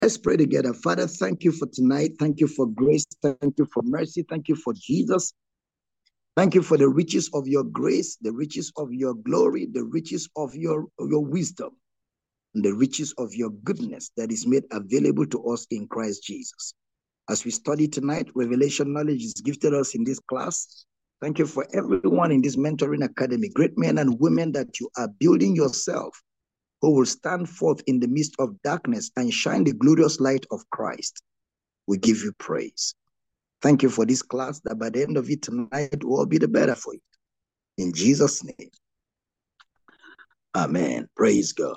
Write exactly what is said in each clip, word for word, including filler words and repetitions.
Let's pray together. Father, thank you for tonight. Thank you for grace. Thank you for mercy. Thank you for Jesus. Thank you for the riches of your grace, the riches of your glory, the riches of your, your wisdom, and the riches of your goodness that is made available to us in Christ Jesus. As we study tonight, revelation knowledge is gifted us in this class. Thank you for everyone in this mentoring academy, great men and women that you are building yourself, who will stand forth in the midst of darkness and shine the glorious light of Christ. We give you praise. Thank you for this class, that by the end of it tonight will be the better for you. In Jesus' name, amen. Praise God.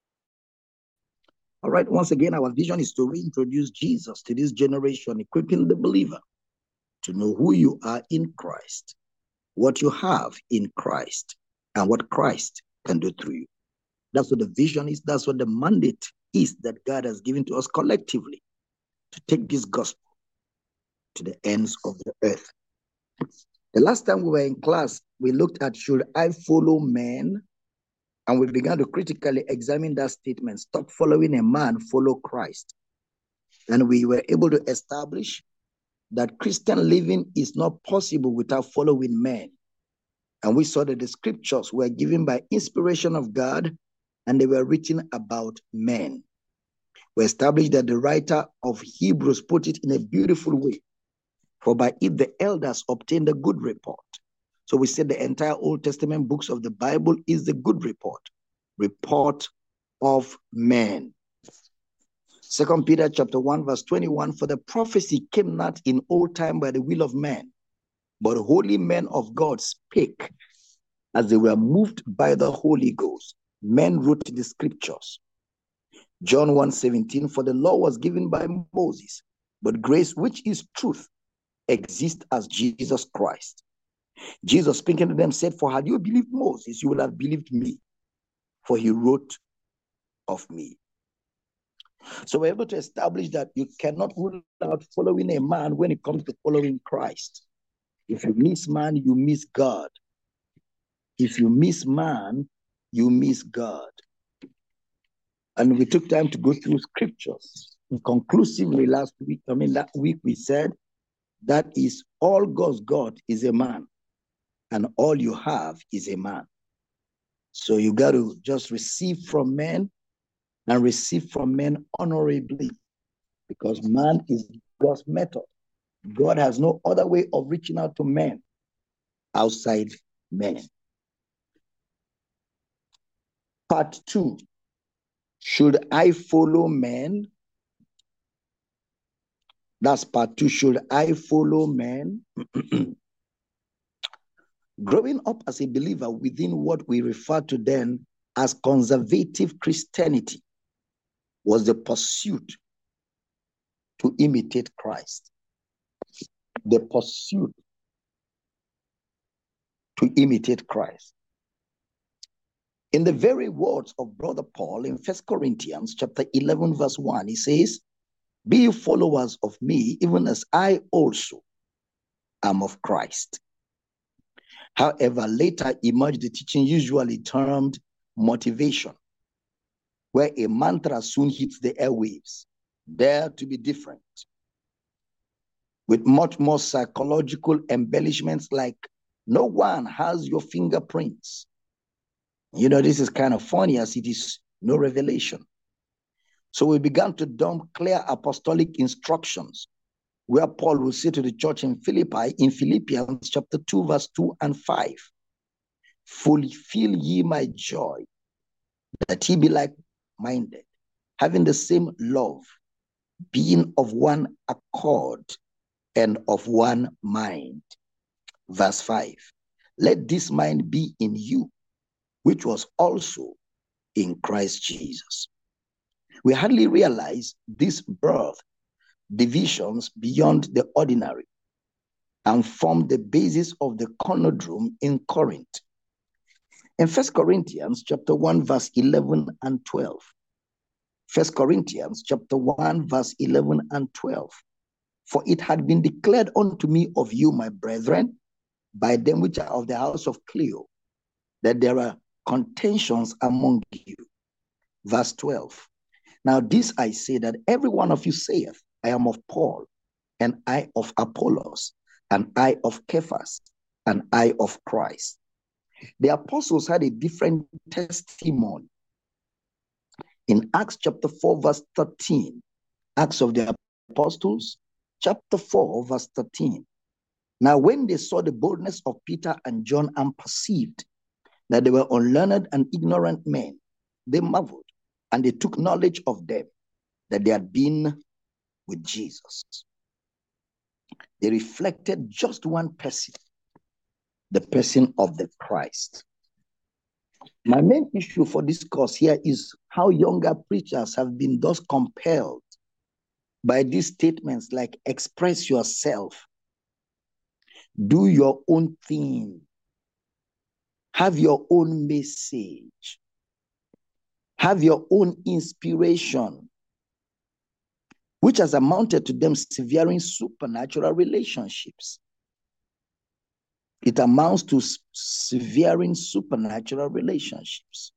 All right, once again, our vision is to reintroduce Jesus to this generation, equipping the believer to know who you are in Christ, what you have in Christ, and what Christ can do through you. That's what the vision is. That's what the mandate is that God has given to us collectively, to take this gospel to the ends of the earth. The last time we were in class, we looked at, should I follow men? And we began to critically examine that statement. Stop following a man, follow Christ. And we were able to establish that Christian living is not possible without following men. And we saw that the scriptures were given by inspiration of God, and they were written about men. We established that the writer of Hebrews put it in a beautiful way. For by it the elders obtained a good report. So we said the entire Old Testament books of the Bible is the good report, report of men. Second Peter chapter one, verse twenty-one, for the prophecy came not in old time by the will of man, but holy men of God spake as they were moved by the Holy Ghost. Men wrote the scriptures. John one seventeen, for the law was given by Moses, but grace, which is truth, exists as Jesus Christ. Jesus speaking to them said, for had you believed Moses, you would have believed me, for he wrote of me. So we're able to establish that you cannot rule out following a man when it comes to following Christ. If you miss man, you miss God. If you miss man, you miss God. And we took time to go through scriptures. And conclusively last week, I mean, that week we said, that is all God's God is a man, and all you have is a man. So you got to just receive from men and receive from men honorably, because man is God's method. God has no other way of reaching out to men outside men. Part two, should I follow men? That's part two. Should I follow men? Growing up as a believer within what we refer to then as conservative Christianity was the pursuit to imitate Christ. The pursuit to imitate Christ. In the very words of Brother Paul in First Corinthians chapter eleven, verse one, he says, be you followers of me, even as I also am of Christ. However, later emerged the teaching usually termed motivation, where a mantra soon hits the airwaves, dare to be different, with much more psychological embellishments like, no one has your fingerprints. You know, this is kind of funny as it is no revelation. So we began to dump clear apostolic instructions, where Paul will say to the church in Philippi, in Philippians chapter two, verse two and five, fulfill ye my joy, that ye be like-minded, having the same love, being of one accord and of one mind. Verse five, let this mind be in you, which was also in Christ Jesus. We hardly realize this birth divisions beyond the ordinary and form the basis of the conundrum in Corinth. In First Corinthians chapter one, verse eleven and twelve. First Corinthians chapter one, verse eleven and twelve. For it had been declared unto me of you, my brethren, by them which are of the house of Cleo, that there are contentions among you. Verse twelve. Now this I say, that every one of you saith, I am of Paul, and I of Apollos, and I of Cephas, and I of Christ. The apostles had a different testimony. In Acts chapter four, verse thirteen, Acts of the Apostles, chapter four, verse thirteen. Now, when they saw the boldness of Peter and John and perceived that they were unlearned and ignorant men, they marveled, and they took knowledge of them that they had been with Jesus. They reflected just one person, the person of the Christ. My main issue for this course here is how younger preachers have been thus compelled by these statements like express yourself, do your own thing, have your own message, have your own inspiration, which has amounted to them severing supernatural relationships. It amounts to severing supernatural relationships.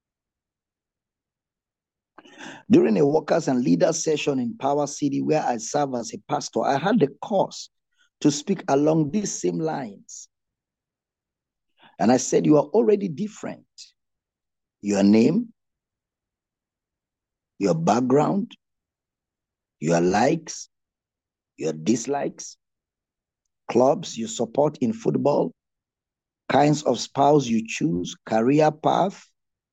During a workers and leaders session in Power City, where I serve as a pastor, I had the course to speak along these same lines. And I said, you are already different. Your name, your background, your likes, your dislikes, clubs you support in football, kinds of spouse you choose, career path,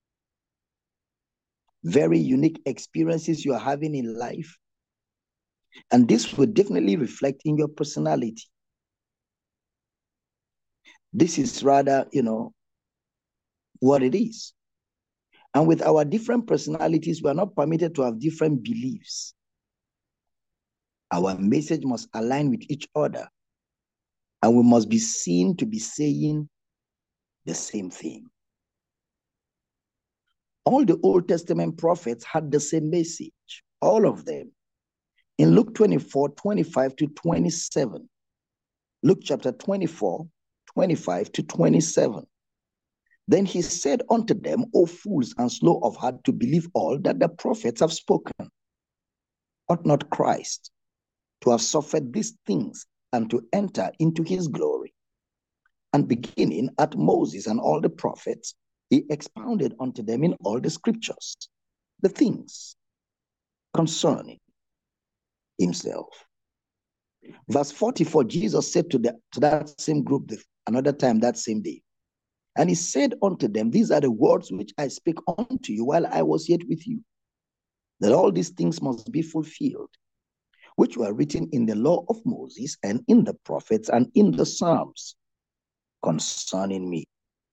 very unique experiences you are having in life. And this will definitely reflect in your personality. This is rather, you know, what it is. And with our different personalities, we are not permitted to have different beliefs. Our message must align with each other. And we must be seen to be saying the same thing. All the Old Testament prophets had the same message, all of them. In Luke twenty-four, twenty-five to twenty-seven, Luke chapter twenty-four, twenty-five to twenty-seven. Then he said unto them, O fools and slow of heart to believe all that the prophets have spoken. Ought not Christ to have suffered these things and to enter into his glory? And beginning at Moses and all the prophets, he expounded unto them in all the scriptures the things concerning himself. Verse forty-four, Jesus said to, the, to that same group the, another time that same day, and he said unto them, these are the words which I spake unto you while I was yet with you, that all these things must be fulfilled, which were written in the law of Moses and in the prophets and in the Psalms concerning me.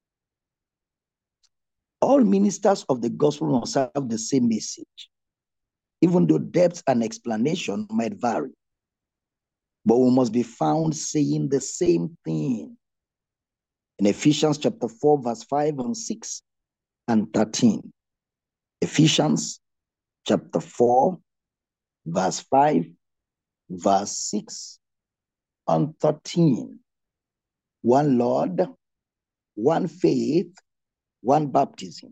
All ministers of the gospel must have the same message, even though depth and explanation might vary. But we must be found saying the same thing. In Ephesians chapter four, verse five and six and thirteen. Ephesians chapter four, verse five, verse six and thirteen. One Lord, one faith, one baptism.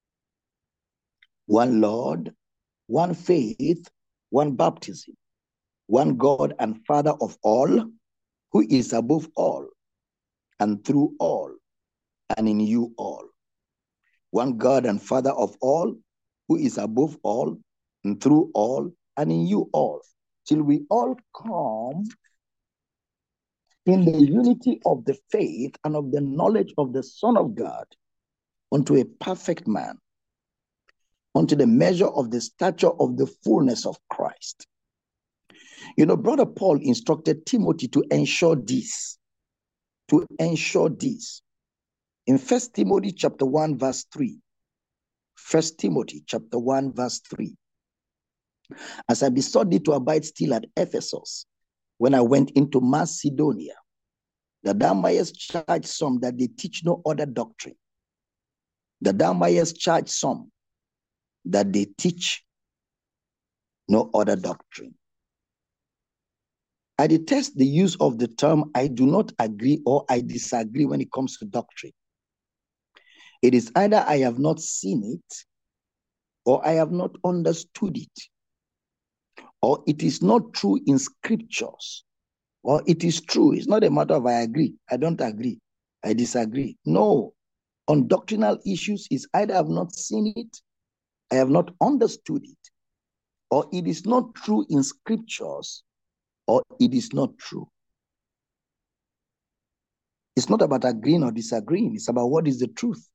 One Lord, one faith, one baptism. One God and Father of all, who is above all, and through all, and in you all. One God and Father of all, who is above all, and through all, and in you all, till we all come in the unity of the faith and of the knowledge of the Son of God, unto a perfect man, unto the measure of the stature of the fullness of Christ. You know, Brother Paul instructed Timothy to ensure this, to ensure this. In First Timothy chapter one, verse three, First Timothy chapter one, verse three. As I besought thee to abide still at Ephesus, when I went into Macedonia, that thou mayest charge some that they teach no other doctrine, that thou mayest charge some that they teach no other doctrine. I detest the use of the term I do not agree or I disagree when it comes to doctrine. It is either I have not seen it or I have not understood it, or it is not true in scriptures, or it is true. It's not a matter of I agree, I don't agree, I disagree. No, on doctrinal issues, is either I have not seen it, I have not understood it, or it is not true in scriptures, or it is not true. It's not about agreeing or disagreeing. It's about what is the truth.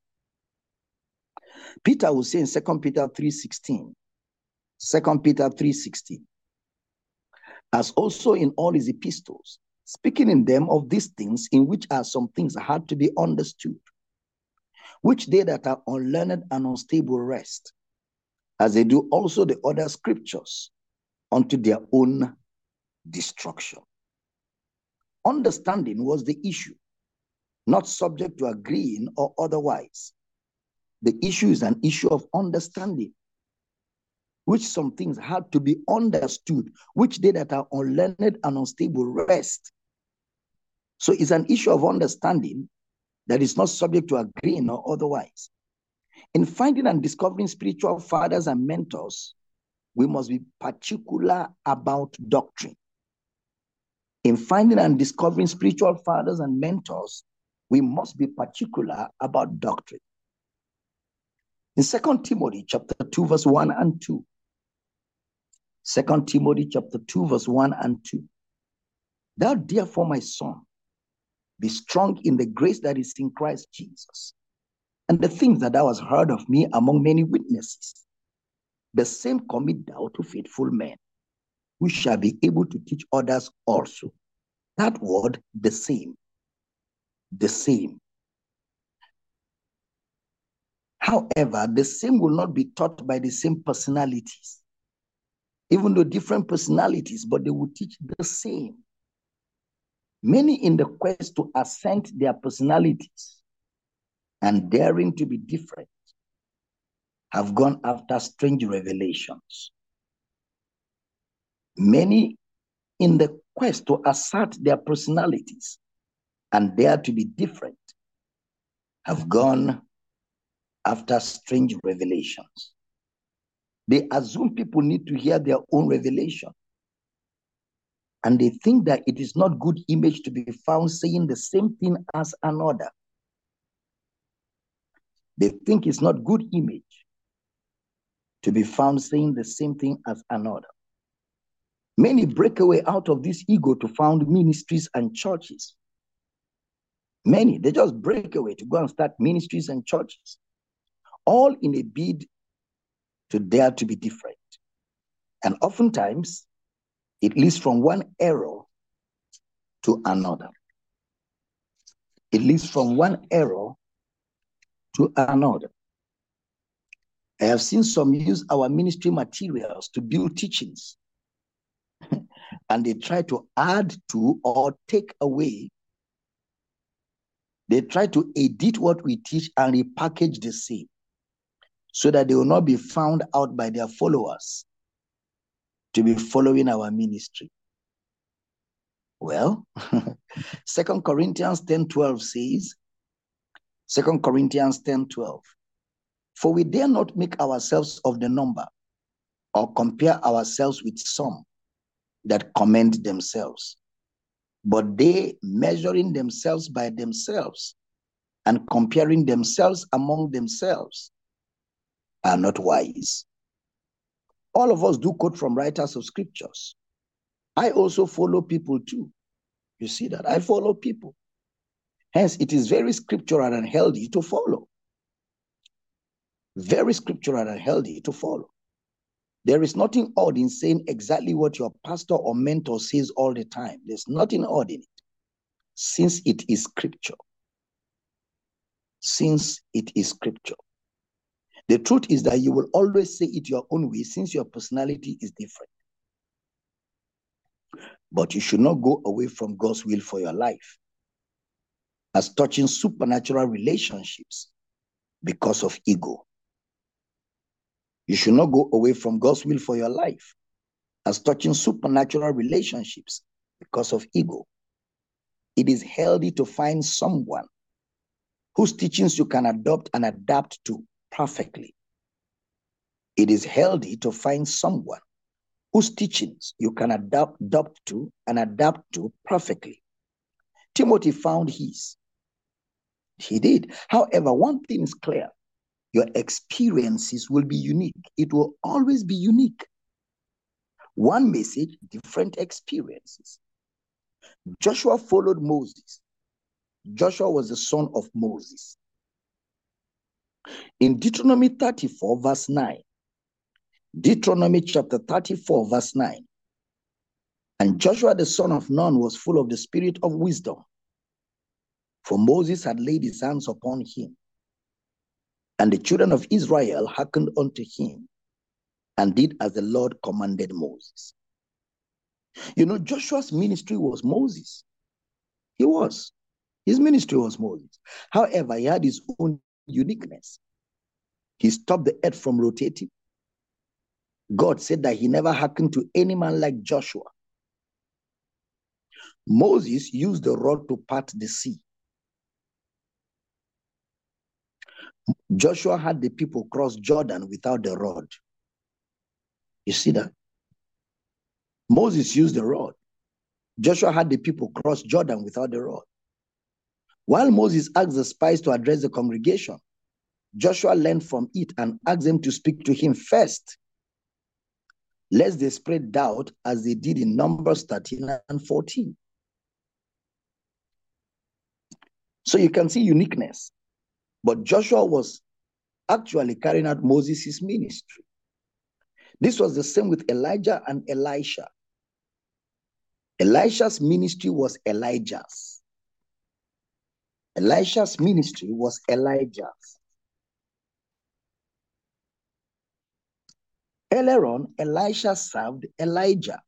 Peter will say in Second Peter three sixteen, Second Peter three sixteen, as also in all his epistles, speaking in them of these things, in which are some things hard to be understood, which they that are unlearned and unstable rest, as they do also the other scriptures, unto their own destruction. Understanding was the issue, not subject to agreeing or otherwise. The issue is an issue of understanding, which some things had to be understood, which they that are unlearned and unstable rest. So it's an issue of understanding that is not subject to agreeing or otherwise. In finding and discovering spiritual fathers and mentors, we must be particular about doctrine. In finding and discovering spiritual fathers and mentors, we must be particular about doctrine. In Second Timothy chapter two, verse one and two. Second Timothy chapter two, verse one and two. Thou therefore, my son, be strong in the grace that is in Christ Jesus. And the things that thou hast heard of me among many witnesses, the same commit thou to faithful men, who shall be able to teach others also. That word, the same. The same. However, the same will not be taught by the same personalities. Even though different personalities, but they will teach the same. Many in the quest to assent their personalities and daring to be different have gone after strange revelations. Many in the quest to assert their personalities and dare to be different have gone after strange revelations. They assume people need to hear their own revelation. And they think that it is not good image to be found saying the same thing as another. They think it's not good image to be found saying the same thing as another. Many break away out of this ego to found ministries and churches. Many, they just break away to go and start ministries and churches, all in a bid to dare to be different. And oftentimes, it leads from one error to another. It leads from one error to another. I have seen some use our ministry materials to build teachings, and they try to add to or take away. They try to edit what we teach and repackage the same, so that they will not be found out by their followers to be following our ministry. Well, Second Corinthians ten twelve says, Second Corinthians ten twelve, for we dare not make ourselves of the number, or compare ourselves with some that commend themselves, but they, measuring themselves by themselves and comparing themselves among themselves, are not wise. All of us do quote from writers of scriptures. I also follow people too. You see that? I follow people. Hence, it is very scriptural and healthy to follow. Very scriptural and healthy to follow. There is nothing odd in saying exactly what your pastor or mentor says all the time. There's nothing odd in it, since it is scripture. Since it is scripture. The truth is that you will always say it your own way, since your personality is different. But you should not go away from God's will for your life as touching supernatural relationships because of ego. You should not go away from God's will for your life as touching supernatural relationships because of ego. It is healthy to find someone whose teachings you can adopt and adapt to perfectly. It is healthy to find someone whose teachings you can adapt, adapt to and adapt to perfectly. Timothy found his. He did. However, one thing is clear. Your experiences will be unique. It will always be unique. One message, different experiences. Joshua followed Moses. Joshua was the son of Moses. In Deuteronomy thirty-four, verse nine, Deuteronomy chapter thirty-four, verse nine, and Joshua the son of Nun was full of the spirit of wisdom, for Moses had laid his hands upon him. And the children of Israel hearkened unto him and did as the Lord commanded Moses. You know, Joshua's ministry was Moses. He was. His ministry was Moses. However, he had his own uniqueness. He stopped the earth from rotating. God said that he never hearkened to any man like Joshua. Moses used the rod to part the sea. Joshua had the people cross Jordan without the rod. You see that? Moses used the rod. Joshua had the people cross Jordan without the rod. While Moses asked the spies to address the congregation, Joshua learned from it and asked them to speak to him first, lest they spread doubt as they did in Numbers thirteen and fourteen. So you can see uniqueness. But Joshua was actually carrying out Moses' ministry. This was the same with Elijah and Elisha. Elisha's ministry was Elijah's. Elisha's ministry was Elijah's. Earlier on, Elisha served Elijah.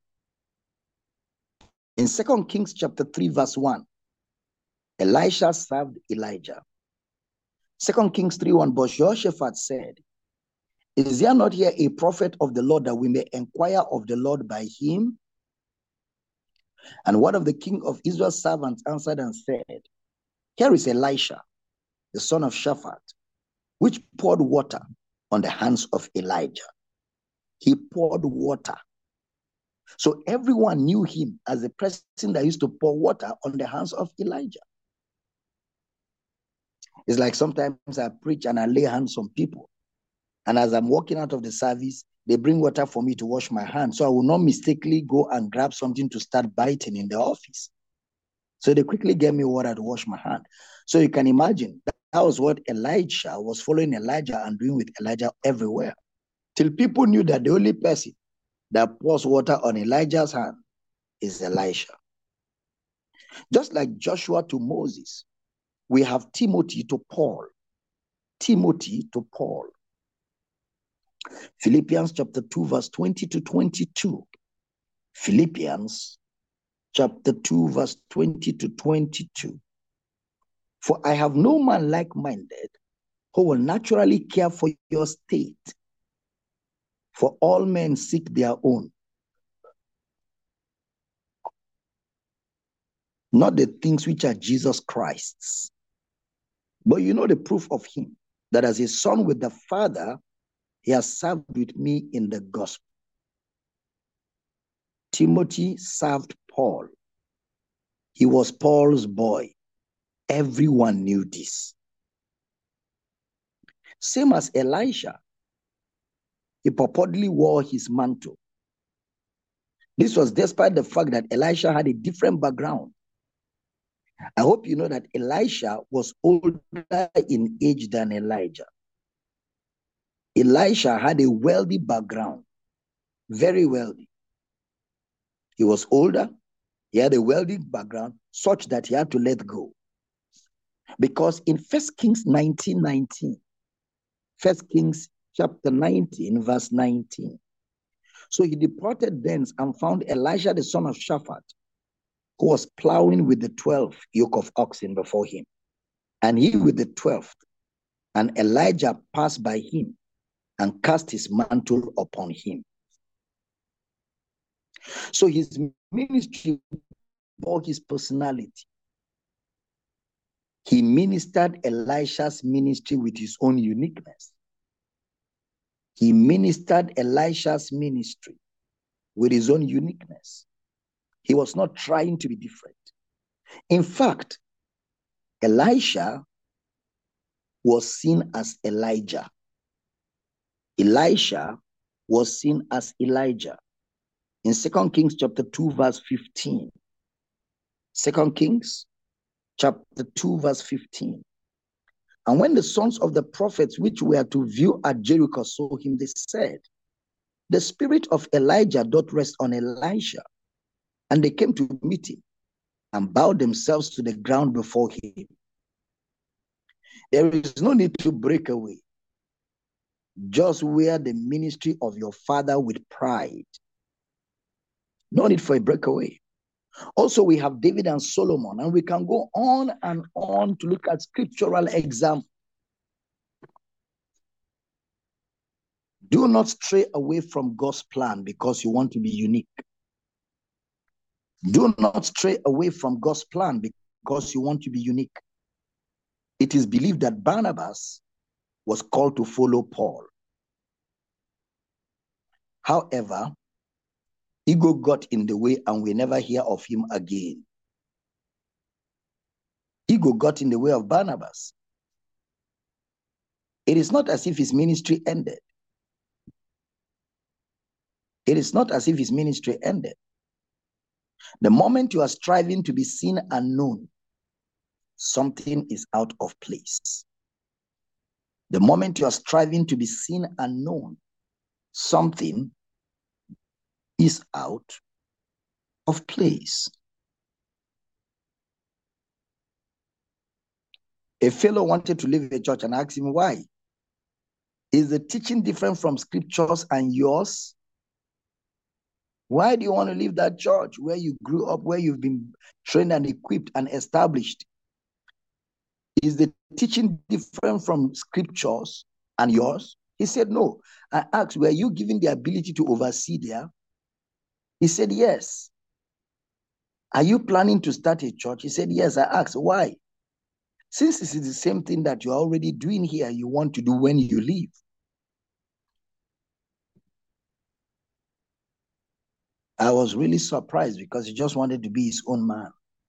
In Second Kings chapter three, verse one, Elisha served Elijah. Second Kings three one, but Jehoshaphat said, is there not here a prophet of the Lord that we may inquire of the Lord by him? And one of the king of Israel's servants answered and said, here is Elisha, the son of Shaphat, which poured water on the hands of Elijah. He poured water. So everyone knew him as the person that used to pour water on the hands of Elijah. It's like sometimes I preach and I lay hands on people. And as I'm walking out of the service, they bring water for me to wash my hands. So I will not mistakenly go and grab something to start biting in the office. So they quickly gave me water to wash my hand. So you can imagine that, that was what Elijah was following Elijah and doing with Elijah everywhere. Till people knew that the only person that pours water on Elijah's hand is Elisha. Just like Joshua to Moses, we have Timothy to Paul. Timothy to Paul. Philippians chapter two, verse twenty to twenty-two. Philippians chapter two, verse twenty to twenty-two. For I have no man like-minded who will naturally care for your state. For all men seek their own, not the things which are Jesus Christ's. But you know the proof of him, that as a son with the Father, he has served with me in the gospel. Timothy served Paul. He was Paul's boy. Everyone knew this. Same as Elisha. He purportedly wore his mantle. This was despite the fact that Elisha had a different background. I hope you know that Elisha was older in age than Elijah. Elisha had a wealthy background, very wealthy. He was older, he had a wealthy background, such that he had to let go. Because in First Kings nineteen nineteen, First Kings chapter nineteen, verse nineteen, so he departed thence and found Elisha the son of Shaphat, who was plowing with the twelve yoke of oxen before him, and he with the twelfth. And Elijah passed by him and cast his mantle upon him. So his ministry bore his personality. He ministered Elisha's ministry with his own uniqueness. He ministered Elisha's ministry with his own uniqueness. He was not trying to be different. In fact, Elisha was seen as Elijah. Elisha was seen as Elijah. In Second Kings chapter two, verse fifteen. Second Kings chapter two, verse fifteen. And when the sons of the prophets which were to view at Jericho saw him, they said, the spirit of Elijah doth rest on Elisha. And they came to meet him and bowed themselves to the ground before him. There is no need to break away. Just wear the ministry of your father with pride. No need for a breakaway. Also, we have David and Solomon, and we can go on and on to look at scriptural examples. Do not stray away from God's plan because you want to be unique. Do not stray away from God's plan because you want to be unique. It is believed that Barnabas was called to follow Paul. However, ego got in the way and we never hear of him again. Ego got in the way of Barnabas. It is not as if his ministry ended. It is not as if his ministry ended. The moment you are striving to be seen and known, something is out of place. The moment you are striving to be seen and known, something is out of place. A fellow wanted to leave a church and asked him why. Is the teaching different from scriptures and yours? Why do you want to leave that church where you grew up, where you've been trained and equipped and established? Is the teaching different from scriptures and yours? He said, no. I asked, were you given the ability to oversee there? He said, yes. Are you planning to start a church? He said, yes. I asked, why? Since this is the same thing that you're already doing here, you want to do when you leave. I was really surprised because he just wanted to be his own man.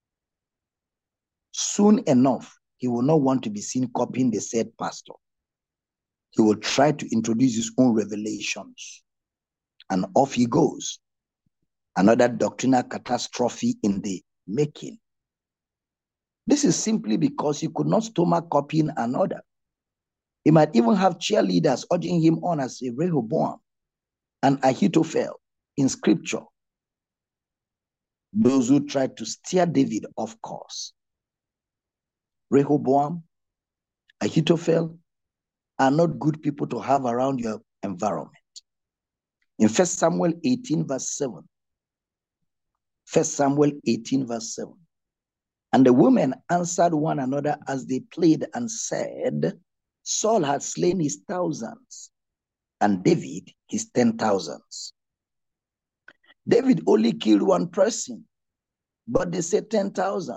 Soon enough, he will not want to be seen copying the said pastor. He will try to introduce his own revelations. And off he goes. Another doctrinal catastrophe in the making. This is simply because he could not stomach copying another. He might even have cheerleaders urging him on as a Rehoboam and Ahithophel in scripture. Those who tried to steer David off course. Rehoboam, Ahithophel are not good people to have around your environment. In First Samuel eighteen verse seven, First Samuel eighteen verse seven, and the women answered one another as they played and said, Saul had slain his thousands, and David his ten thousands. David only killed one person, but they said ten thousand.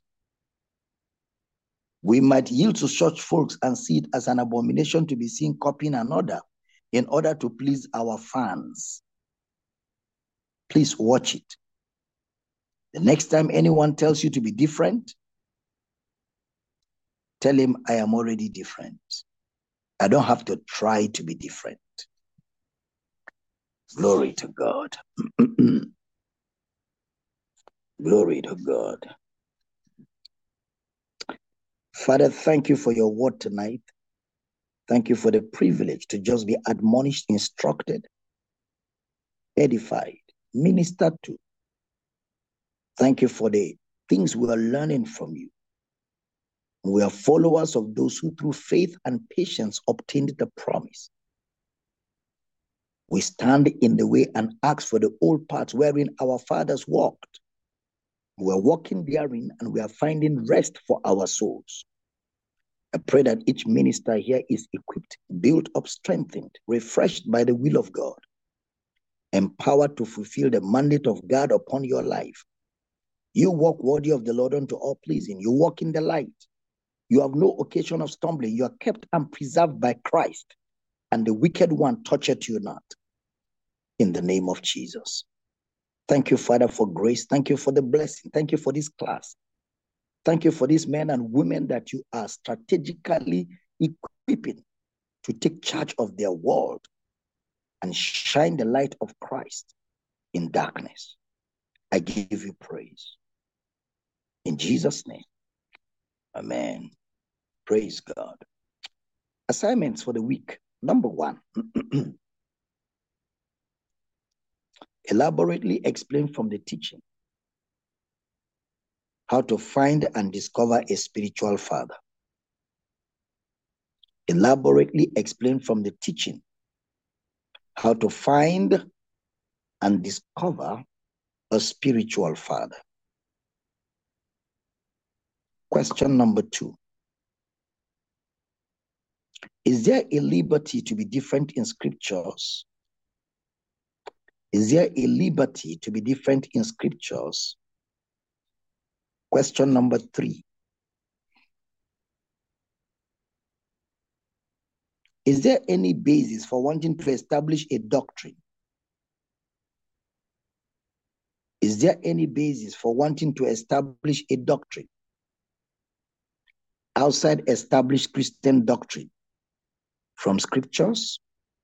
We might yield to such folks and see it as an abomination to be seen copying another in order to please our fans. Please watch it. The next time anyone tells you to be different, tell him I am already different. I don't have to try to be different. Glory to God. Glory to God. Father, thank you for your word tonight. Thank you for the privilege to just be admonished, instructed, edified, ministered to. Thank you for the things we are learning from you. We are followers of those who through faith and patience obtained the promise. We stand in the way and ask for the old paths wherein our fathers walked. We are walking therein and we are finding rest for our souls. I pray that each minister here is equipped, built up, strengthened, refreshed by the will of God, empowered to fulfill the mandate of God upon your life. You walk worthy of the Lord unto all pleasing. You walk in the light. You have no occasion of stumbling. You are kept and preserved by Christ and the wicked one toucheth you not. In the name of Jesus. Thank you, Father, for grace. Thank you for the blessing. Thank you for this class. Thank you for these men and women that you are strategically equipping to take charge of their world and shine the light of Christ in darkness. I give you praise. In Jesus' name, amen. Praise God. Assignments for the week. Number one, elaborately explain from the teaching how to find and discover a spiritual father. Elaborately explain from the teaching how to find and discover a spiritual father. Question number two. Is there a liberty to be different in scriptures? Is there a liberty to be different in scriptures? Question number three. Is there any basis for wanting to establish a doctrine? Is there any basis for wanting to establish a doctrine outside established Christian doctrine from scriptures?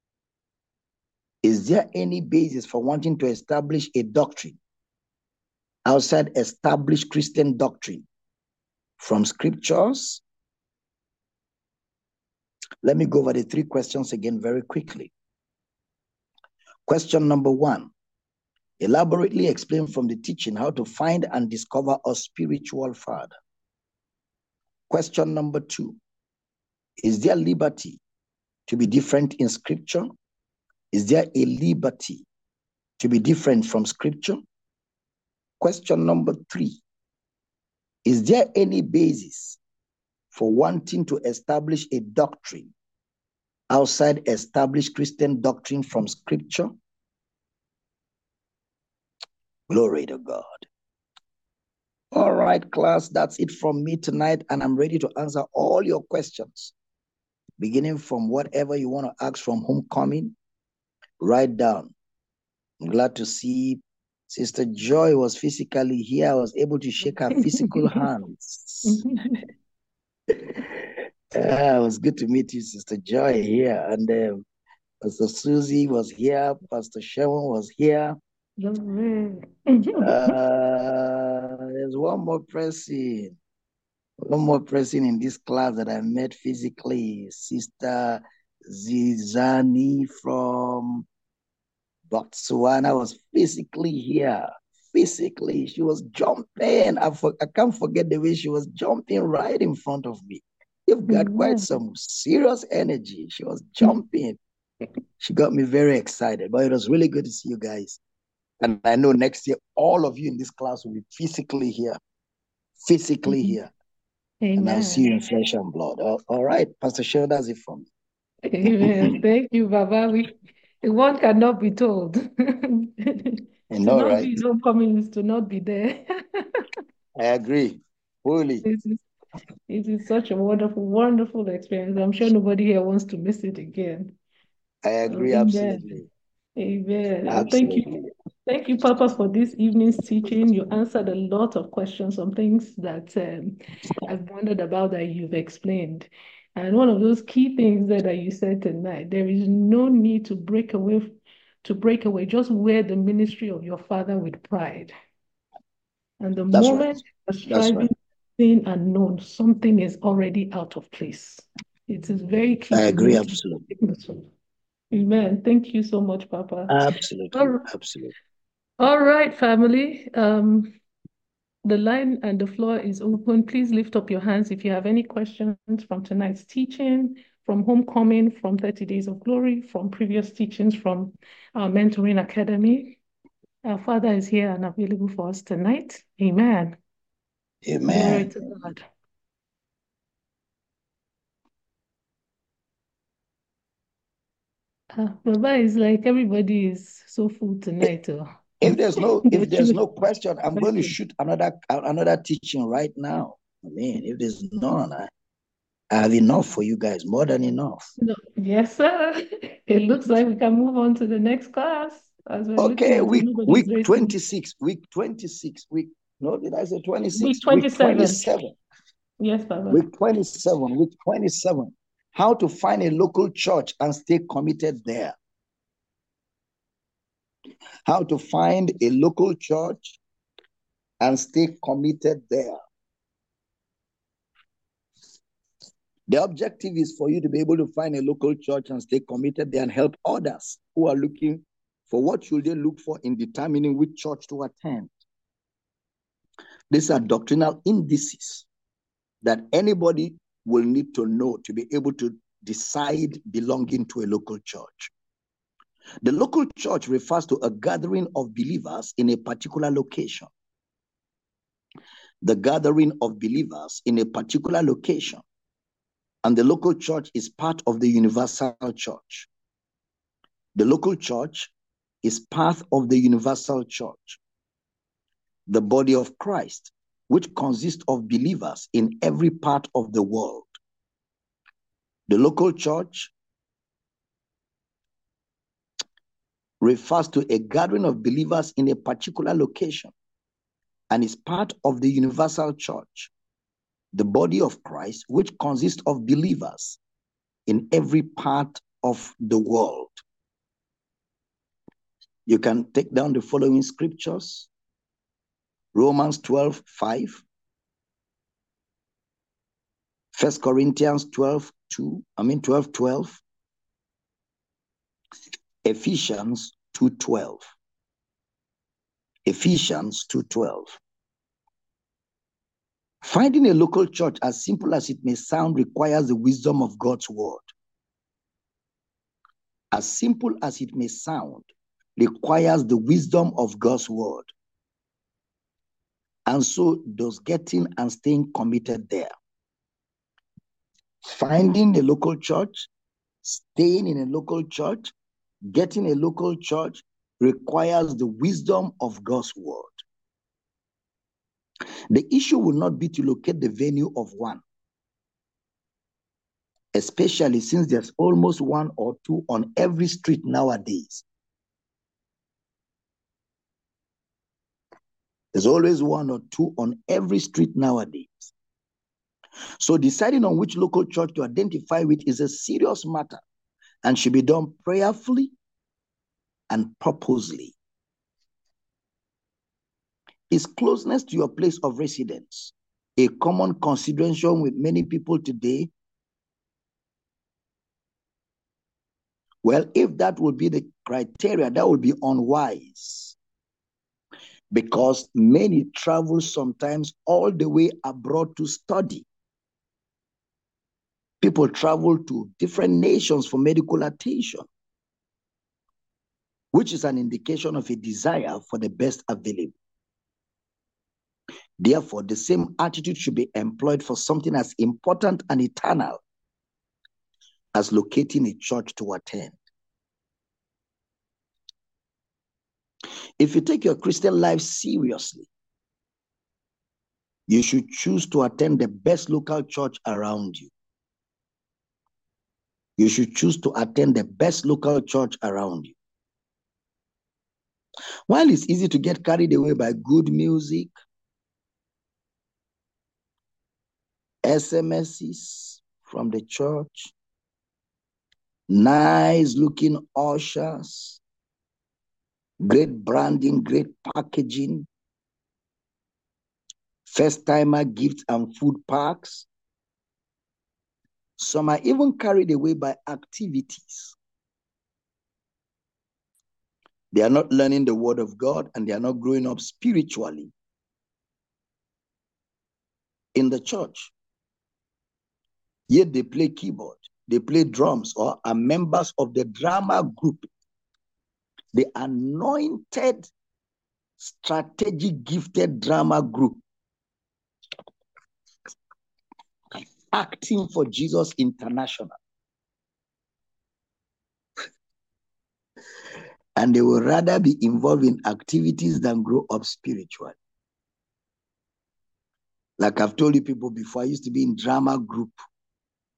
Is there any basis for wanting to establish a doctrine outside established Christian doctrine from scriptures? Let me go over the three questions again very quickly. Question number one, elaborately explain from the teaching how to find and discover a spiritual father. Question number two, is there liberty to be different in scripture? Is there a liberty to be different from scripture? Question number three, is there any basis for wanting to establish a doctrine outside established Christian doctrine from scripture? Glory to God. All right, class, that's it from me tonight, and I'm ready to answer all your questions, beginning from whatever you want to ask from homecoming, right down. I'm glad to see Sister Joy was physically here. I was able to shake her physical hands. uh, it was good to meet you, Sister Joy, here. And um, Pastor Susie was here. Pastor Sharon was here. uh, there's one more person. One more person in this class that I met physically. Sister Zizani from Botswana was physically here. Physically, she was jumping. I, for, I can't forget the way she was jumping right in front of me. You've got mm-hmm. quite some serious energy. She was jumping. She got me very excited, but it was really good to see you guys. And I know next year, all of you in this class will be physically here. Physically mm-hmm. here. Amen. And I'll see you in flesh and blood. All, all right, Pastor Cheryl, that's it from me. Amen. Thank you, Baba. We, one cannot be told. I know, to not right? be homecoming is to not be there. I agree. Fully. It is, it is such a wonderful, wonderful experience. I'm sure nobody here wants to miss it again. I agree, Amen. absolutely. Amen. Absolutely. Thank you. Thank you, Papa, for this evening's teaching. You answered a lot of questions, some things that um, I've wondered about that you've explained. And one of those key things that, that you said tonight, there is no need to break away, to break away. Just wear the ministry of your Father with pride. And the That's moment right. you're striving, right. seen and known, something is already out of place. It is very key. I to agree, absolutely. Amen. Thank you so much, Papa. Absolutely, all, absolutely. All right, family. Um, the line and the floor is open. Please lift up your hands if you have any questions from tonight's teaching, from homecoming, from thirty days of glory, from previous teachings from our mentoring academy. Our Father is here and available for us tonight. Amen. Amen. Glory to God. Uh, Baba is like everybody is so full tonight. Oh. If there's no if there's no question, I'm going to shoot another another teaching right now. I mean, if there's none, I, I have enough for you guys, more than enough. No, yes, sir. It looks like we can move on to the next class as we're looking Okay, at week nobody's week raising. twenty-six, week twenty-six, week no, did I say twenty-six? Week twenty-seven. Week twenty-seven. Yes, Papa. Week twenty-seven, week twenty-seven. How to find a local church and stay committed there. How to find a local church and stay committed there. The objective is for you to be able to find a local church and stay committed there and help others who are looking for what should they look for in determining which church to attend. These are doctrinal indices that anybody will need to know to be able to decide belonging to a local church. The local church refers to a gathering of believers in a particular location. The gathering of believers in a particular location. And the local church is part of the universal church. The local church is part of the universal church. The body of Christ, which consists of believers in every part of the world. The local church refers to a gathering of believers in a particular location and is part of the universal church, the body of Christ, which consists of believers in every part of the world. You can take down the following scriptures. Romans twelve five, First Corinthians twelve two, I mean twelve twelve, Ephesians two twelve. Ephesians two twelve. Finding a local church, as simple as it may sound, requires the wisdom of God's word. As simple as it may sound, requires the wisdom of God's word. And so does getting and staying committed there. Finding a local church, staying in a local church, getting a local church requires the wisdom of God's word. The issue will not be to locate the venue of one, especially since there's almost one or two on every street nowadays. There's always one or two on every street nowadays. So deciding on which local church to identify with is a serious matter and should be done prayerfully and purposely. Is closeness to your place of residence a common consideration with many people today? Well, if that would be the criteria, that would be unwise, because many travel sometimes all the way abroad to study. People travel to different nations for medical attention, which is an indication of a desire for the best available. Therefore, the same attitude should be employed for something as important and eternal as locating a church to attend. If you take your Christian life seriously, you should choose to attend the best local church around you. You should choose to attend the best local church around you. While it's easy to get carried away by good music, S M Ses from the church, nice looking ushers, great branding, great packaging, first timer gifts and food packs. Some are even carried away by activities. They are not learning the word of God and they are not growing up spiritually in the church. Yet they play keyboard, they play drums, or are members of the drama group. The anointed, strategic, gifted drama group, acting for Jesus International. And they will rather be involved in activities than grow up spiritually. Like I've told you people before, I used to be in drama group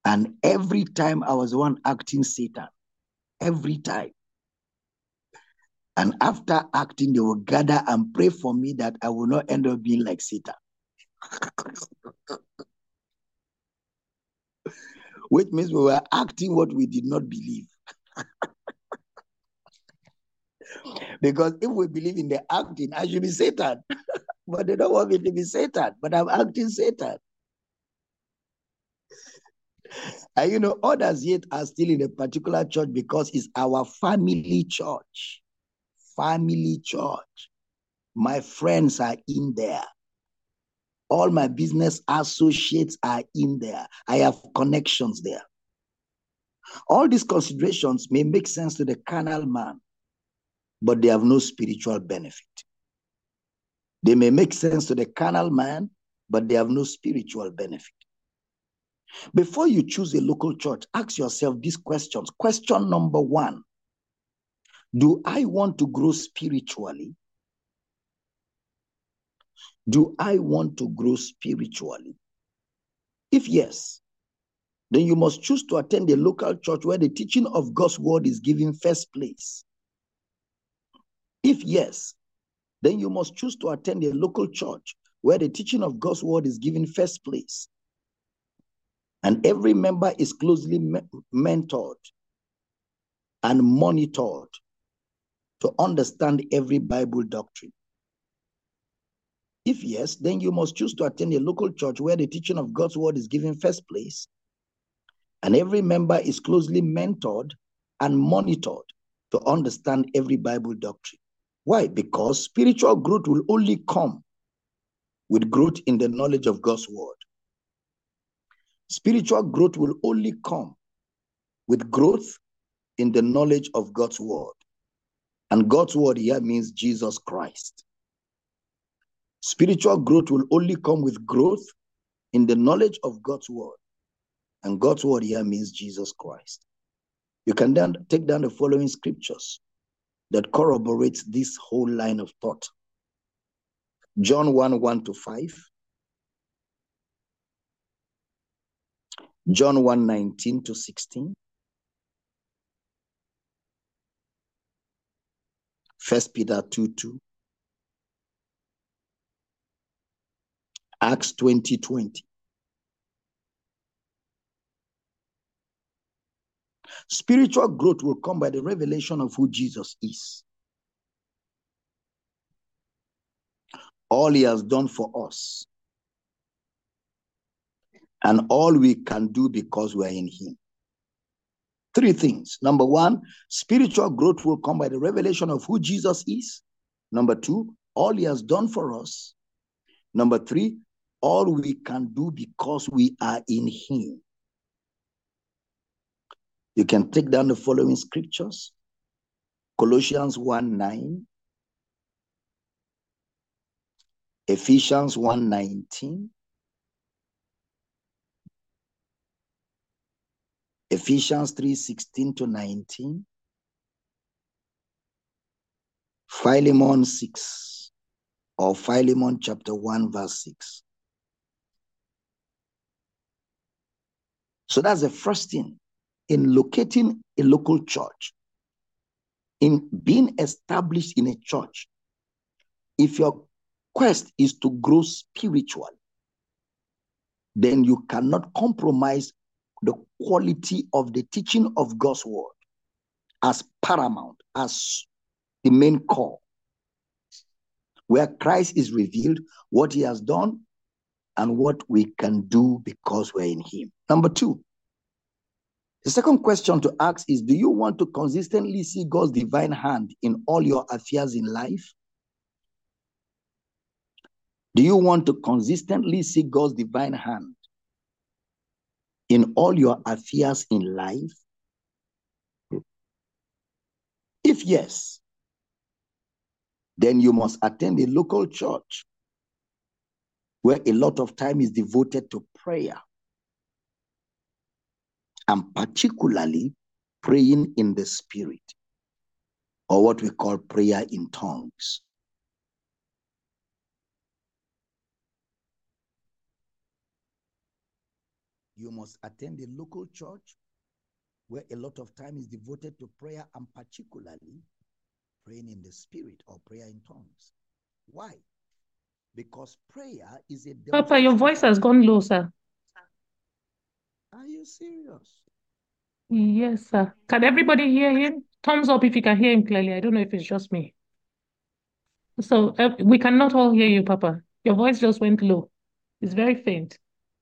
And every time I was the one acting Satan. Every time. And after acting, they will gather and pray for me that I will not end up being like Satan. Which means we were acting what we did not believe. Because if we believe in the acting, I should be Satan. But they don't want me to be Satan, but I'm acting Satan. And you know, others yet are still in a particular church because it's our family church. Family church. My friends are in there. All my business associates are in there. I have connections there. All these considerations may make sense to the carnal man, but they have no spiritual benefit. They may make sense to the carnal man, but they have no spiritual benefit. Before you choose a local church, ask yourself these questions. Question number one, do I want to grow spiritually? Do I want to grow spiritually? If yes, then you must choose to attend a local church where the teaching of God's word is given first place. If yes, then you must choose to attend a local church where the teaching of God's word is given first place. And every member is closely me- mentored and monitored to understand every Bible doctrine. If yes, then you must choose to attend a local church where the teaching of God's word is given first place, and every member is closely mentored and monitored to understand every Bible doctrine. Why? Because spiritual growth will only come with growth in the knowledge of God's word. Spiritual growth will only come with growth in the knowledge of God's word. And God's word here means Jesus Christ. Spiritual growth will only come with growth in the knowledge of God's word. And God's word here means Jesus Christ. You can then take down the following scriptures that corroborates this whole line of thought. John one, one to five. John one, nineteen to sixteen. First Peter two, two. Acts twenty, twenty. Spiritual growth will come by the revelation of who Jesus is. All he has done for us. And all we can do because we are in him. Three things. Number one, spiritual growth will come by the revelation of who Jesus is. Number two, all he has done for us. Number three, all we can do because we are in him. You can take down the following scriptures. Colossians one, nine. Ephesians one, nineteen. Ephesians three, sixteen to nineteen. Philemon six, or Philemon chapter one, verse six. So that's the first thing in locating a local church, in being established in a church. If your quest is to grow spiritually, then you cannot compromise the quality of the teaching of God's word as paramount, as the main core, where Christ is revealed, what he has done, and what we can do because we're in him. Number two, the second question to ask is, do you want to consistently see God's divine hand in all your affairs in life? Do you want to consistently see God's divine hand in all your affairs in life? If yes, then you must attend a local church where a lot of time is devoted to prayer, and particularly praying in the spirit, or what we call prayer in tongues. You must attend a local church where a lot of time is devoted to prayer, and particularly praying in the spirit or prayer in tongues. Why? Because prayer is a Papa, your voice has gone low, sir. Are you serious? Yes, sir. Can everybody hear him? Thumbs up if you can hear him clearly. I don't know if it's just me. So uh, we cannot all hear you, Papa. Your voice just went low. It's very faint.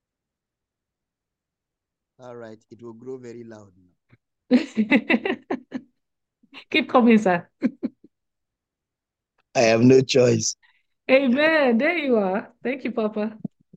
All right, it will grow very loud now. Keep coming, sir. I have no choice. Amen. There you are. Thank you, Papa.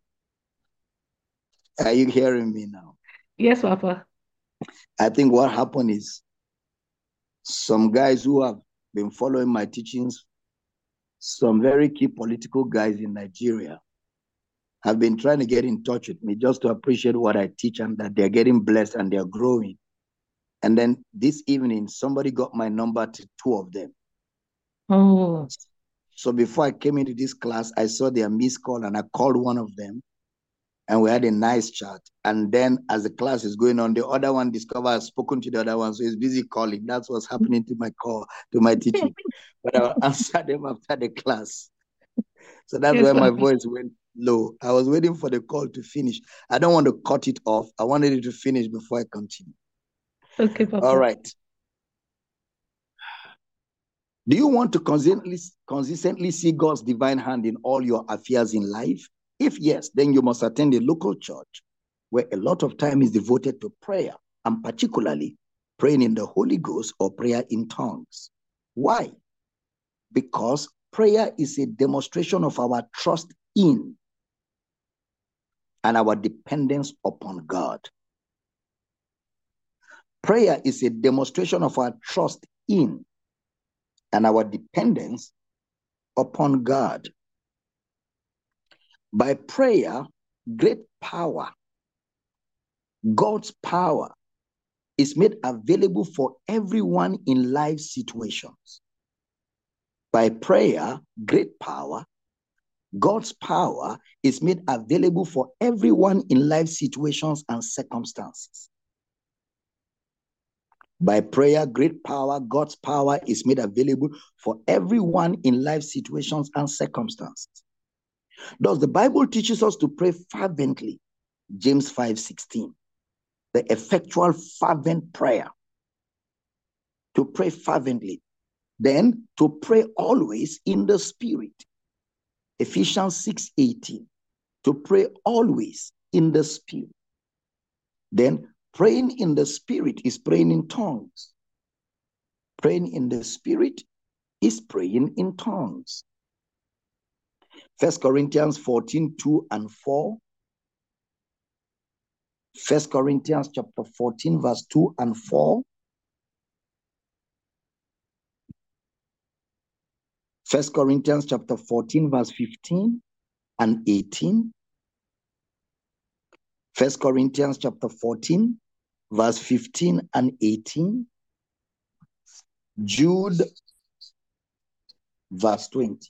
Are you hearing me now? Yes, Papa. I think what happened is some guys who have been following my teachings, some very key political guys in Nigeria, have been trying to get in touch with me just to appreciate what I teach and that they're getting blessed and they're growing. And then this evening, somebody got my number to two of them. Oh. So before I came into this class, I saw their missed call and I called one of them and we had a nice chat. And then as the class is going on, the other one discovered I've spoken to the other one. So he's busy calling. That's what's happening to my call, to my teaching. But I'll answer them after the class. So that's Yes, why my Papa. voice went low. I was waiting for the call to finish. I don't want to cut it off. I wanted it to finish before I continue. Okay, Papa. All right. Do you want to consistently, consistently see God's divine hand in all your affairs in life? If yes, then you must attend a local church where a lot of time is devoted to prayer, and particularly praying in the Holy Ghost or prayer in tongues. Why? Because prayer is a demonstration of our trust in and our dependence upon God. Prayer is a demonstration of our trust in and our dependence upon God. By prayer, great power, God's power, is made available for everyone in life situations. By prayer, great power, God's power is made available for everyone in life situations and circumstances. By prayer, great power, God's power is made available for everyone in life situations and circumstances. Thus, the Bible teaches us to pray fervently, James five sixteen, the effectual fervent prayer, to pray fervently. Then, to pray always in the Spirit, Ephesians six eighteen, to pray always in the Spirit. Then, praying in the Spirit is praying in tongues. Praying in the Spirit is praying in tongues. First Corinthians fourteen, two and four. First Corinthians chapter fourteen, verse two and four. First Corinthians chapter fourteen, verse fifteen and eighteen. First Corinthians chapter fourteen, verse fifteen and eighteen. Jude, verse twenty.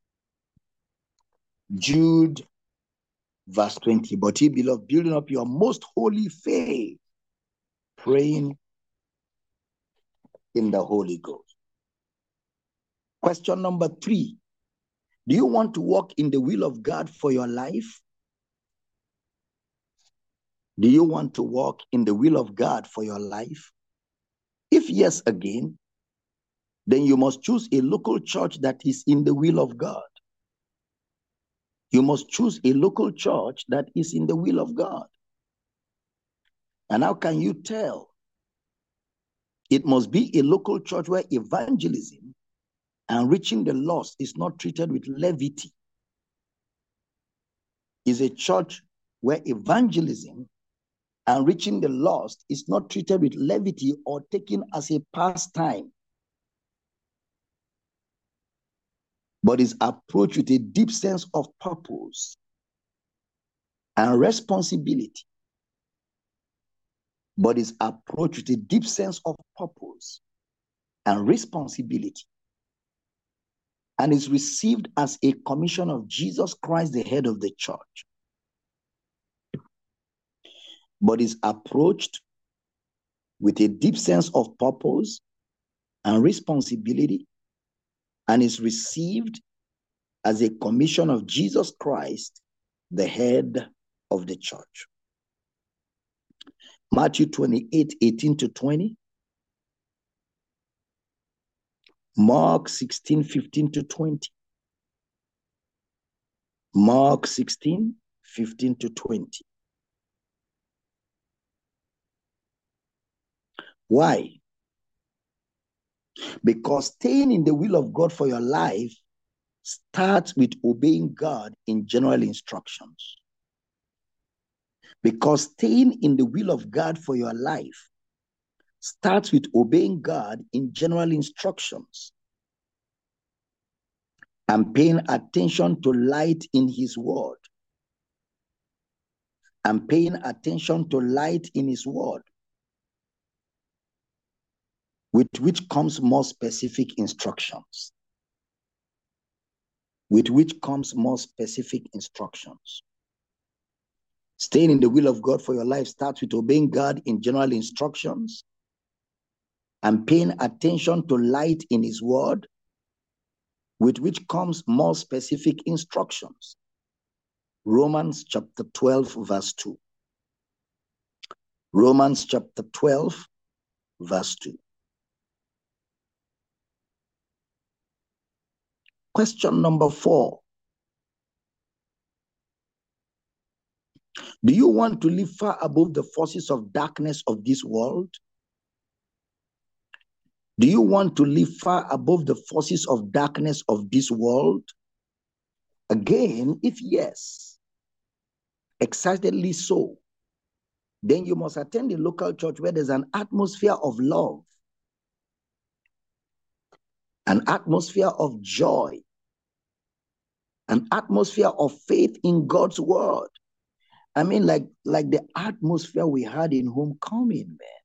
Jude, verse twenty. But ye, beloved, building up your most holy faith, praying in the Holy Ghost. Question number three. Do you want to walk in the will of God for your life? Do you want to walk in the will of God for your life? If yes, again, then you must choose a local church that is in the will of God. You must choose a local church that is in the will of God. And how can you tell? It must be a local church where evangelism and reaching the lost is not treated with levity. It's a church where evangelism and reaching the lost is not treated with levity or taken as a pastime, but is approached with a deep sense of purpose and responsibility. But is approached with a deep sense of purpose and responsibility, and is received as a commission of Jesus Christ, the head of the church. but is approached with a deep sense of purpose and responsibility, and is received as a commission of Jesus Christ, the head of the church. Matthew twenty-eight, eighteen to twenty. Mark sixteen, fifteen to twenty. Mark sixteen, fifteen to twenty. Why? Because staying in the will of God for your life starts with obeying God in general instructions. Because staying in the will of God for your life starts with obeying God in general instructions and paying attention to light in His word. And paying attention to light in His word, with which comes more specific instructions. With which comes more specific instructions. Staying in the will of God for your life starts with obeying God in general instructions and paying attention to light in His word, with which comes more specific instructions. Romans chapter twelve, verse two. Romans chapter twelve, verse two. Question number four. Do you want to live far above the forces of darkness of this world? Do you want to live far above the forces of darkness of this world? Again, if yes, excitedly so, then you must attend a local church where there's an atmosphere of love, an atmosphere of joy, an atmosphere of faith in God's word. I mean, like, like the atmosphere we had in homecoming, man.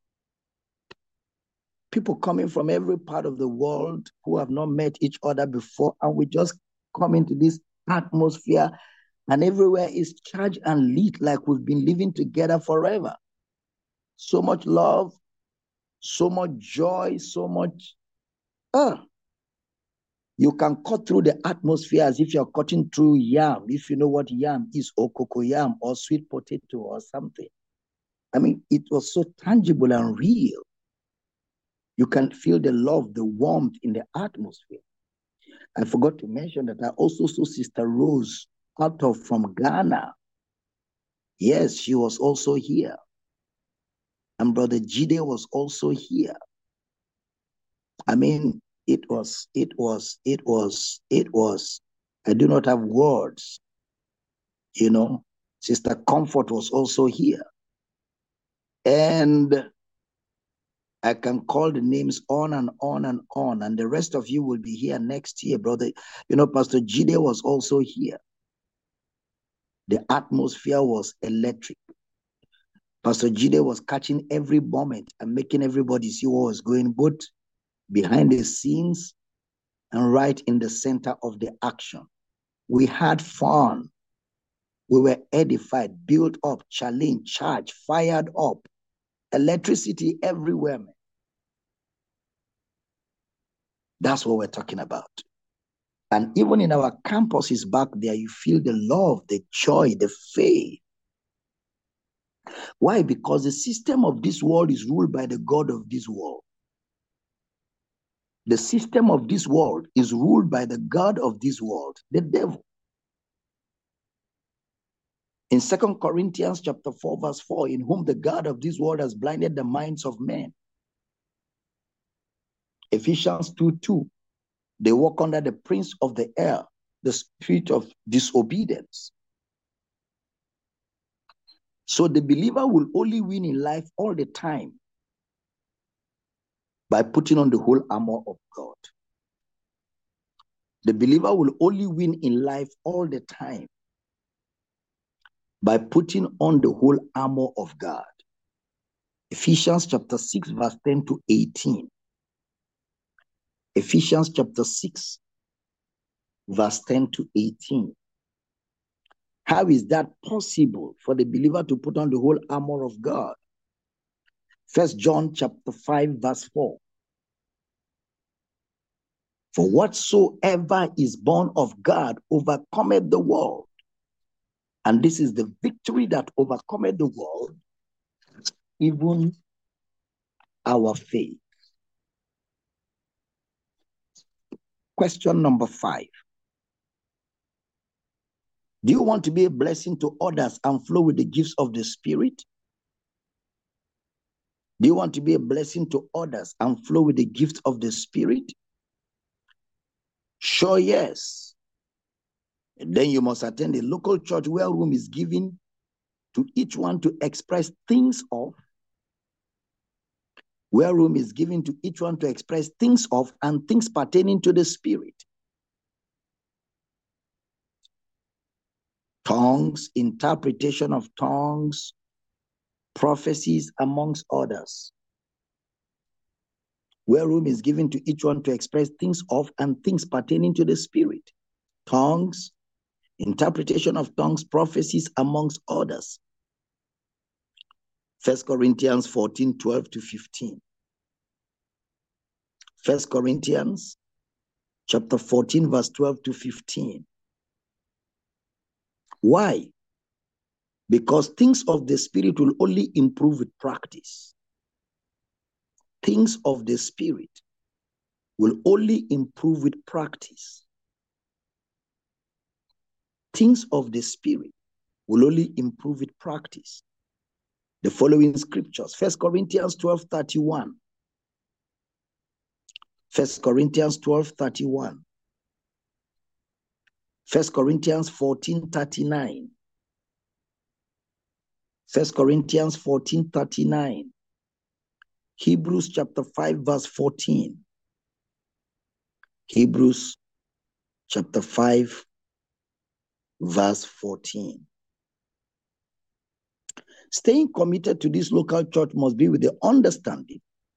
People coming from every part of the world who have not met each other before, and we just come into this atmosphere, and everywhere is charged and lit like we've been living together forever. So much love, so much joy, so much... Uh, you can cut through the atmosphere as if you're cutting through yam, if you know what yam is, or cocoyam, or sweet potato, or something. I mean, it was so tangible and real. You can feel the love, the warmth in the atmosphere. I forgot to mention that I also saw Sister Rose out of from Ghana. Yes, she was also here. And Brother Jide was also here. I mean, it was, it was, it was, it was, I do not have words. You know, Sister Comfort was also here. And I can call the names on and on and on, and the rest of you will be here next year, brother. You know, Pastor Jide was also here. The atmosphere was electric. Pastor Jide was catching every moment and making everybody see what was going, both behind the scenes and right in the center of the action. We had fun. We were edified, built up, challenged, charged, fired up. Electricity everywhere, man. That's what we're talking about. And even in our campuses back there, you feel the love, the joy, the faith. Why? Because the system of this world is ruled by the God of this world. The system of this world is ruled by the God of this world, the devil. In Second Corinthians chapter four, verse four, in whom the God of this world has blinded the minds of men. Ephesians two, two, they walk under the prince of the air, the spirit of disobedience. So the believer will only win in life all the time by putting on the whole armor of God. The believer will only win in life all the time by putting on the whole armor of God. Ephesians chapter six, verse ten to eighteen. Ephesians chapter six, verse ten to eighteen. How is that possible for the believer to put on the whole armor of God? First John chapter five, verse four. For whatsoever is born of God overcometh the world. And this is the victory that overcometh the world, even our faith. Question number five. Do you want to be a blessing to others and flow with the gifts of the Spirit? Do you want to be a blessing to others and flow with the gifts of the Spirit? Sure, yes. And then you must attend a local church where room is given to each one to express things of, where room is given to each one to express things of and things pertaining to the Spirit. Tongues, interpretation of tongues, prophecies, amongst others. Where room is given to each one to express things of and things pertaining to the Spirit. Tongues, interpretation of tongues, prophecies, amongst others. First Corinthians fourteen, twelve to fifteen. First Corinthians chapter fourteen, verse twelve to fifteen. Why? Because things of the Spirit will only improve with practice. Things of the Spirit will only improve with practice. Things of the Spirit will only improve with practice. The following scriptures, First Corinthians twelve, thirty-one. First Corinthians twelve, thirty-one. First Corinthians fourteen, thirty-nine. First Corinthians fourteen, thirty-nine. Hebrews chapter five, verse fourteen. Hebrews chapter five, verse fourteen. Staying committed to this local church must be with the understanding.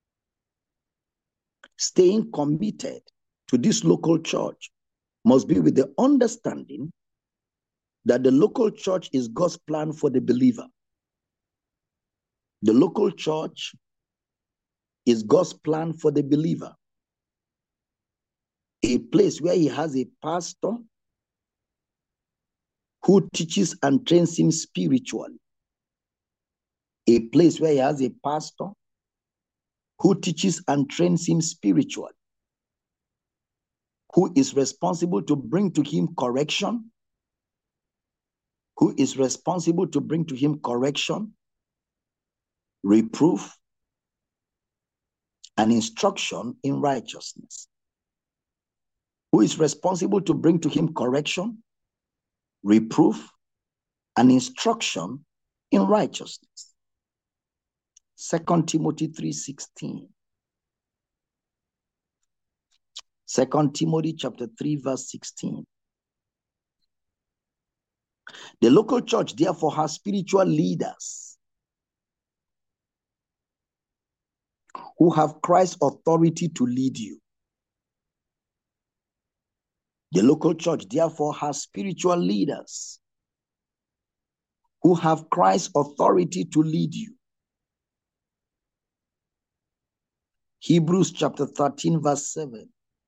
Staying committed to this local church must be with the understanding that the local church is God's plan for the believer. The local church is God's plan for the believer. A place where he has a pastor who teaches and trains him spiritually. A place where he has a pastor who teaches and trains him spiritually, who is responsible to bring to him correction, who is responsible to bring to him correction, reproof, and instruction in righteousness. Who is responsible to bring to him correction, reproof, and instruction in righteousness. Second Timothy three sixteen. Second Timothy chapter three, verse sixteen. The local church therefore has spiritual leaders who have Christ's authority to lead you. The local church therefore has spiritual leaders who have Christ's authority to lead you. Hebrews chapter thirteen, verse seven.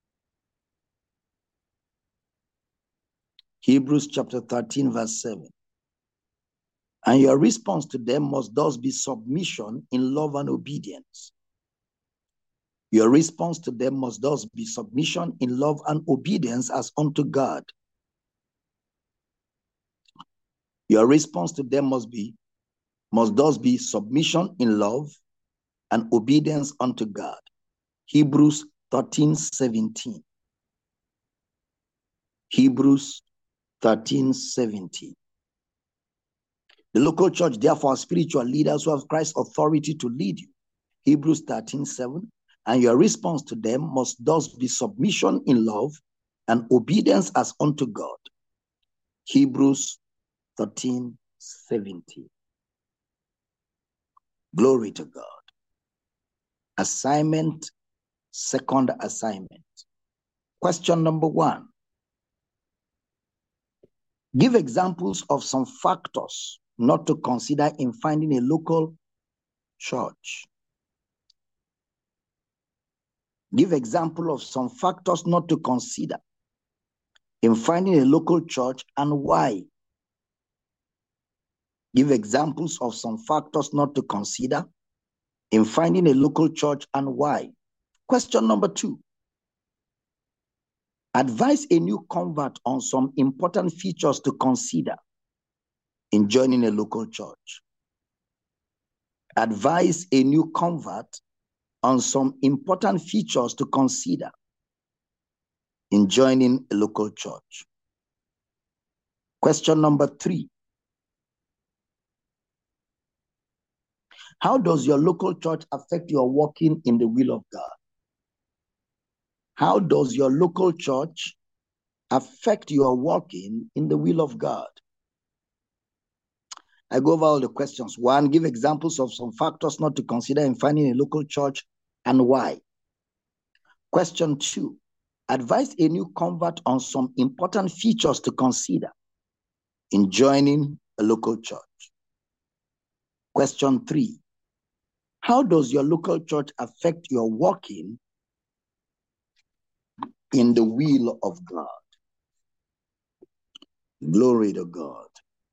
Hebrews chapter thirteen, verse seven. And your response to them must thus be submission in love and obedience. Your response to them must thus be submission in love and obedience as unto God. Your response to them must be, must thus be submission in love and obedience unto God. Hebrews thirteen, seventeen. Hebrews thirteen, seventeen. The local church therefore has spiritual leaders who have Christ's authority to lead you. Hebrews thirteen, seven. And your response to them must thus be submission in love and obedience as unto God. Hebrews thirteen, seventeen. Glory to God. Assignment, second assignment. Question number one. Give examples of some factors not to consider in finding a local church. Give example of some factors not to consider in finding a local church and why. Give examples of some factors not to consider in finding a local church and why. Question number two. Advise a new convert on some important features to consider in joining a local church. Advise a new convert on some important features to consider in joining a local church. Question number three. How does your local church affect your walking in the will of God? How does your local church affect your walking in the will of God? I go over all the questions. One, give examples of some factors not to consider in finding a local church and why. Question two, advise a new convert on some important features to consider in joining a local church. Question three, how does your local church affect your walking in the will of God? Glory to God.